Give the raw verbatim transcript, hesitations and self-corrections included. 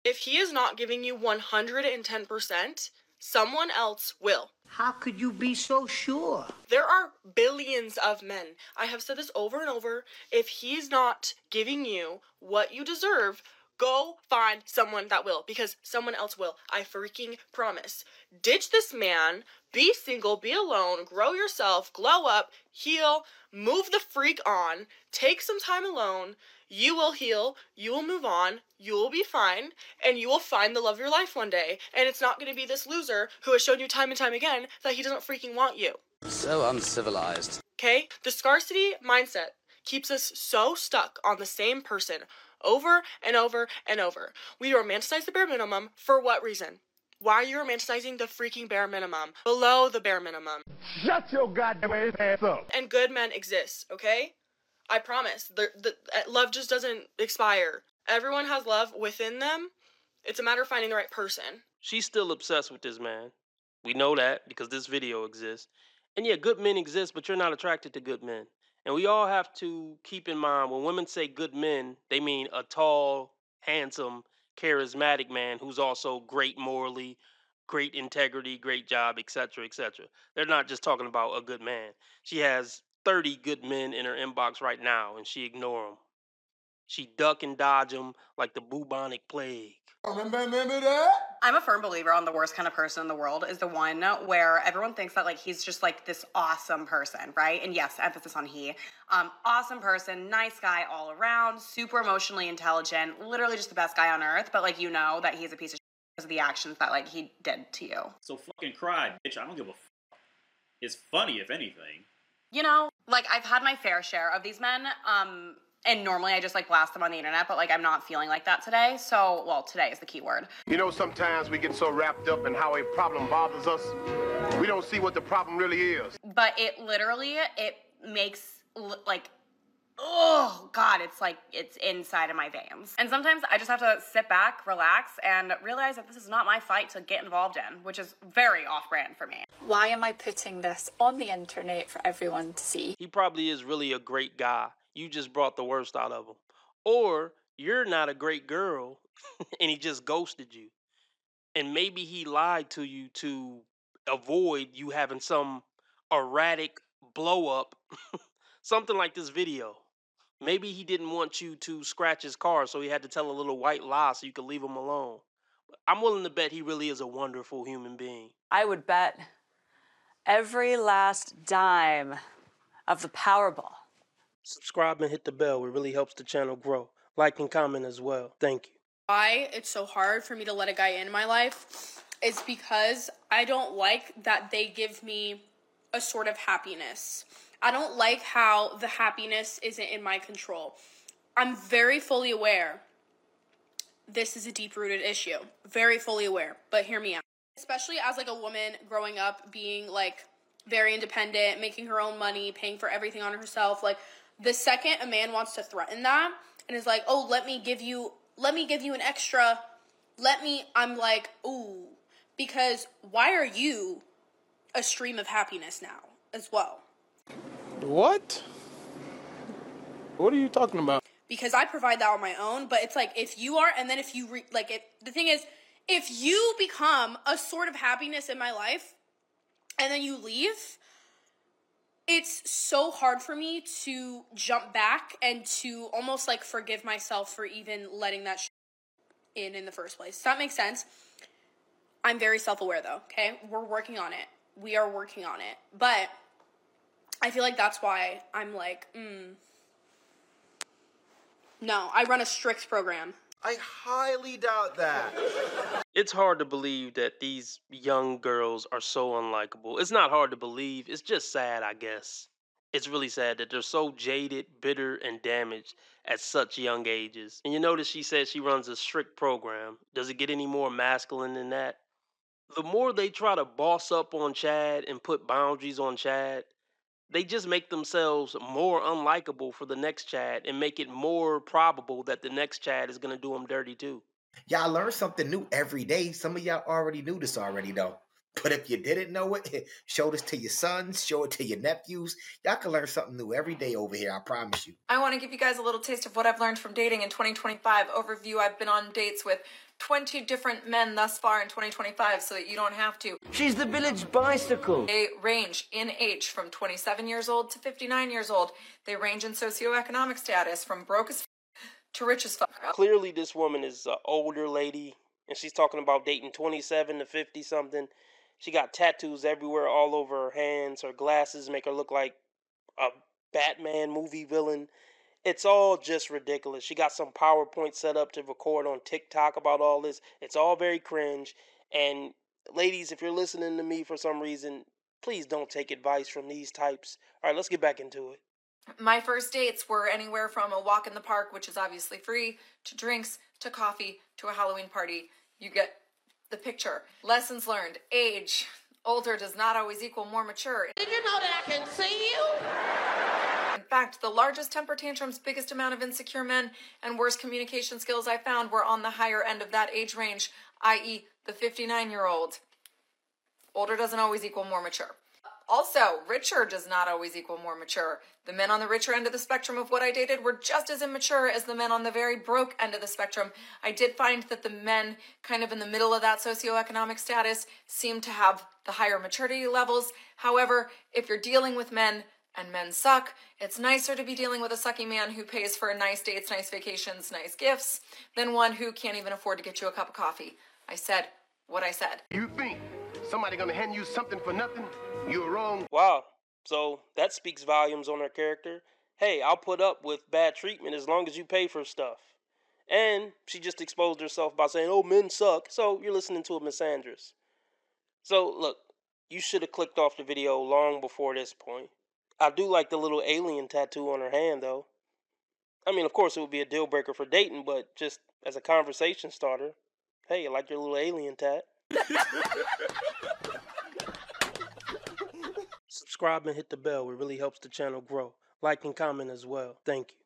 If he is not giving you one hundred ten percent, someone else will. How could you be so sure? There are billions of men. I have said this over and over. If he's not giving you what you deserve, go find someone that will, because someone else will. I freaking promise. Ditch this man, be single, be alone, grow yourself, glow up, heal, move the freak on, take some time alone. You will heal, you will move on, you will be fine, and you will find the love of your life one day. And it's not going to be this loser who has shown you time and time again that he doesn't freaking want you. So uncivilized. Okay? The scarcity mindset keeps us so stuck on the same person over and over and over. We romanticize the bare minimum for what reason? Why are you romanticizing the freaking bare minimum? Below the bare minimum. Shut your goddamn ass up. And good men exist, okay? I promise. The, the, love just doesn't expire. Everyone has love within them. It's a matter of finding the right person. She's still obsessed with this man. We know that because this video exists. And yeah, good men exist, but you're not attracted to good men. And we all have to keep in mind, when women say good men, they mean a tall, handsome, charismatic man who's also great morally, great integrity, great job, et cetera, et cetera. They're not just talking about a good man. She has thirty good men in her inbox right now, and she ignore them. She duck and dodge them like the bubonic plague. Remember, remember that? I'm a firm believer on the worst kind of person in the world is the one where everyone thinks that like he's just like this awesome person, right? And yes, emphasis on he. Um, awesome person, nice guy all around, super emotionally intelligent, literally just the best guy on earth. But like you know that he's a piece of shit because of the actions that like he did to you. So fucking cry, bitch. I don't give a f***. It's funny if anything. You know, like I've had my fair share of these men. Um, And normally I just like blast them on the internet, but like I'm not feeling like that today. So, well, today is the key word. You know, sometimes we get so wrapped up in how a problem bothers us, we don't see what the problem really is. But it literally, it makes like, oh God, it's like, it's inside of my veins. And sometimes I just have to sit back, relax, and realize that this is not my fight to get involved in, which is very off-brand for me. Why am I putting this on the internet for everyone to see? He probably is really a great guy. You just brought the worst out of him. Or you're not a great girl and he just ghosted you. And maybe he lied to you to avoid you having some erratic blow up, something like this video. Maybe he didn't want you to scratch his car, so he had to tell a little white lie so you could leave him alone. I'm willing to bet he really is a wonderful human being. I would bet every last dime of the Powerball. Subscribe and hit the bell. It really helps the channel grow. Like and comment as well. Thank you. Why it's so hard for me to let a guy in my life is because I don't like that they give me a sort of happiness. I don't like how the happiness isn't in my control. I'm very fully aware this is a deep-rooted issue. Very fully aware, but hear me out. Especially as like a woman growing up being like very independent, making her own money, paying for everything on herself, like the second a man wants to threaten that and is like, oh, let me give you, let me give you an extra, let me, I'm like, ooh, because why are you a stream of happiness now as well? What? What are you talking about? Because I provide that on my own, but it's like, if you are, and then if you, re, like, it, the thing is, if you become a sort of happiness in my life, and then you leave, it's so hard for me to jump back and to almost like forgive myself for even letting that shit in in the first place. Does that make sense? I'm very self-aware though, okay? We're working on it. We are working on it. But I feel like that's why I'm like, mm. No, I run a strict program. I highly doubt that. It's hard to believe that these young girls are so unlikable. It's not hard to believe. It's just sad, I guess. It's really sad that they're so jaded, bitter, and damaged at such young ages. And you notice she said she runs a strict program. Does it get any more masculine than that? The more they try to boss up on Chad and put boundaries on Chad, they just make themselves more unlikable for the next Chad and make it more probable that the next Chad is going to do them dirty too. Y'all learn something new every day. Some of y'all already knew this already though. But if you didn't know it, show this to your sons, show it to your nephews. Y'all can learn something new every day over here, I promise you. I want to give you guys a little taste of what I've learned from dating in twenty twenty-five. Overview, I've been on dates with twenty different men thus far in twenty twenty-five so that you don't have to. She's the village bicycle. They range in age from twenty-seven years old to fifty-nine years old. They range in socioeconomic status from broke as f- to rich as fuck. Clearly, this woman is an older lady, and she's talking about dating twenty-seven to fifty something. She got tattoos everywhere, all over her hands. Her glasses make her look like a Batman movie villain. It's all just ridiculous. She got some PowerPoint set up to record on TikTok about all this. It's all very cringe. And ladies, if you're listening to me for some reason, please don't take advice from these types. All right, let's get back into it. My first dates were anywhere from a walk in the park, which is obviously free, to drinks, to coffee, to a Halloween party. You get the picture. Lessons learned. Age. Older does not always equal more mature. Did you know that I can see you? In fact, the largest temper tantrums, biggest amount of insecure men, and worst communication skills I found were on the higher end of that age range, that is the fifty-nine-year-old. Older doesn't always equal more mature. Also, richer does not always equal more mature. The men on the richer end of the spectrum of what I dated were just as immature as the men on the very broke end of the spectrum. I did find that the men kind of in the middle of that socioeconomic status seemed to have the higher maturity levels. However, if you're dealing with men and men suck, it's nicer to be dealing with a sucky man who pays for nice dates, nice vacations, nice gifts, than one who can't even afford to get you a cup of coffee. I said what I said. You think somebody gonna hand you something for nothing? You're wrong. Wow. So that speaks volumes on her character. Hey, I'll put up with bad treatment as long as you pay for stuff. And she just exposed herself by saying, oh, men suck. So you're listening to a misandrist. So look, you should have clicked off the video long before this point. I do like the little alien tattoo on her hand, though. I mean, of course, it would be a deal breaker for dating, but just as a conversation starter, hey, I like your little alien tat. Subscribe and hit the bell. It really helps the channel grow. Like and comment as well. Thank you.